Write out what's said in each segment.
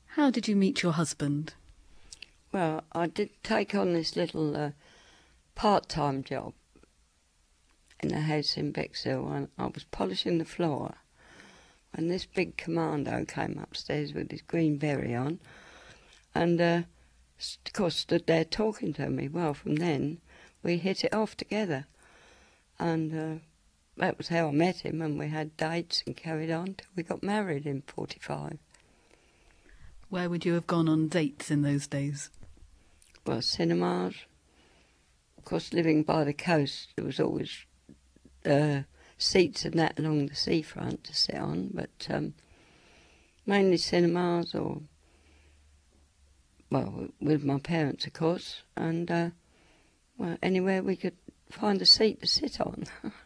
How did you meet your husband? Well, I did take on this little part-time job in a house in Bexhill, and I was polishing the floor, and this big commando came upstairs with his green berry on, and of course stood there talking to me. Well, from then we hit it off together, and that was how I met him, and we had dates and carried on till we got married in 45. Where would you have gone on dates in those days? Well, cinemas. Of course, living by the coast, there was always seats and that along the seafront to sit on, but mainly cinemas or, well, with my parents, of course, and well, anywhere we could find a seat to sit on.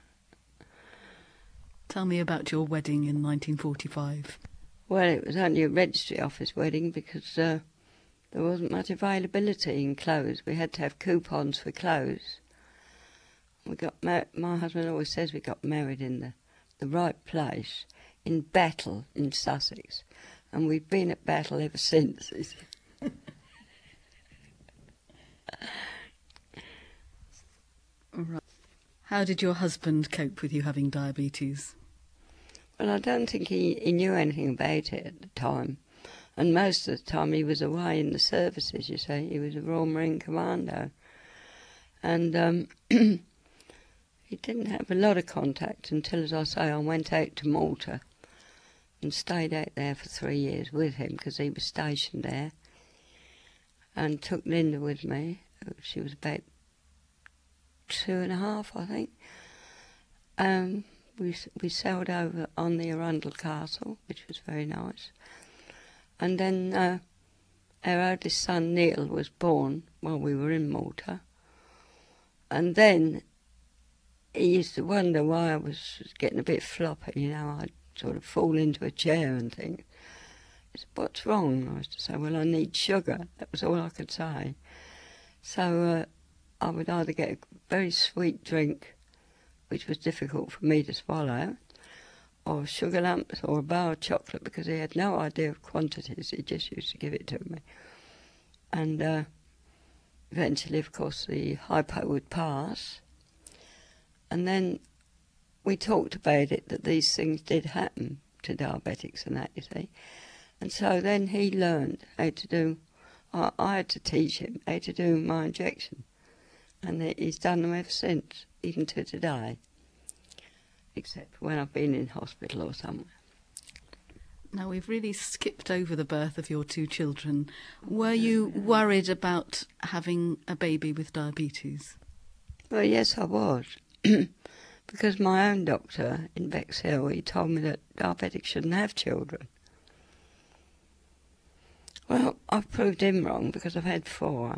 Tell me about your wedding in 1945. Well, it was only a registry office wedding because there wasn't much availability in clothes. We had to have coupons for clothes. We got my husband always says we got married in the right place, in Battle in Sussex, and we've been at Battle ever since. Right. How did your husband cope with you having diabetes? Well, I don't think he knew anything about it at the time. And most of the time he was away in the services, you see. He was a Royal Marine Commando. And he didn't have a lot of contact until, as I say, I went out to Malta and stayed out there for 3 years with him because he was stationed there, and took Linda with me. She was about 2.5, I think. We sailed over on the Arundel Castle, which was very nice. And then our oldest son, Neil, was born while we were in Malta. And then he used to wonder why I was getting a bit floppy, you know. I'd sort of fall into a chair and think, he said, "What's wrong?" I used to say, "Well, I need sugar." That was all I could say. So I would either get a very sweet drink, which was difficult for me to swallow, or sugar lumps or a bar of chocolate, because he had no idea of quantities. He just used to give it to me. And eventually, of course, the hypo would pass. And then we talked about it, that these things did happen to diabetics and that, you see. And so then he learned how to do, I had to teach him how to do my injection. And he's done them ever since, even to today, except when I've been in hospital or somewhere. Now, we've really skipped over the birth of your 2 children. Were you worried about having a baby with diabetes? Well, yes, I was. Because my own doctor in Bexhill, he told me that diabetics shouldn't have children. Well, I've proved him wrong because I've had 4.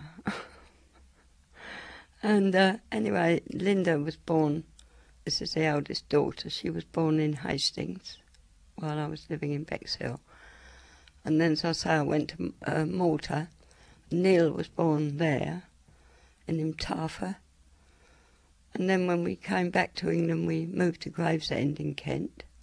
And anyway, Linda was born, this is the eldest daughter, she was born in Hastings while I was living in Bexhill. And then, as I say, I went to Malta. Neil was born there, in Imtafa. And then when we came back to England, we moved to Gravesend in Kent.